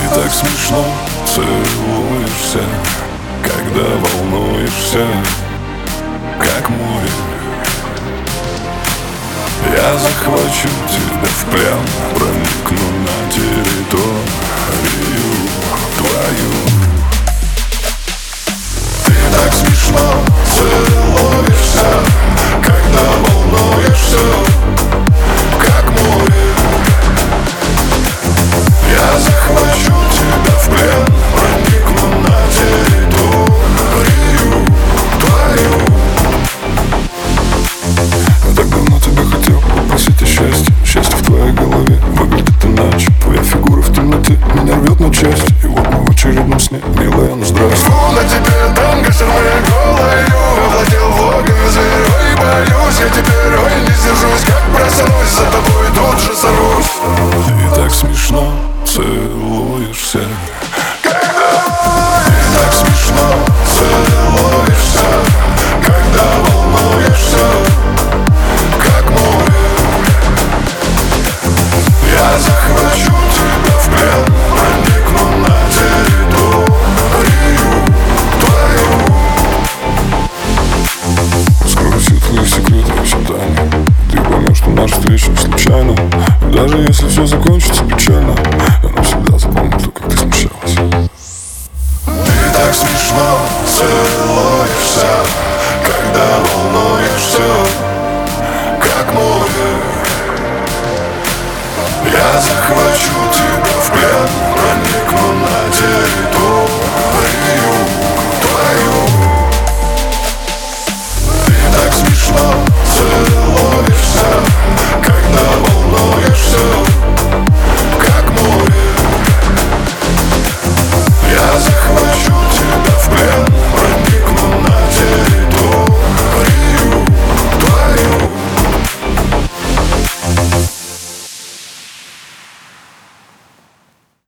так смешно целуешься, когда волнуешься, как море. Я захвачу тебя в плен, проникну на территорию твою. Ты так смешно целуешься, когда волнуешься, как море. Я захвачу тебя в плен, проникну на территорию твою. Я так давно тебя хотел попросить о счастье. Счастье в твоей голове выглядит иначе. Твоя фигура в темноте меня рвет на части. И вот мы в очередном сне, милая, ну здравствуй. На тебе танго, шармуя голою, овладел влогом зверей, боюсь. Я теперь, ой, не сдержусь, как проснусь, за тобой тут же сорвусь. Ты так смешно целуешься, ты так смешно целуешься, когда волнуешься, как море. Я захвачу тебя в плен, проникну на территорию твою. Скрою светлые секреты, все тайны. Ты поймешь, что наша встреча не случайна. И даже если все закончится печально, я навсегда запомню то, как ты смущалась. Ты так смешно целуешься,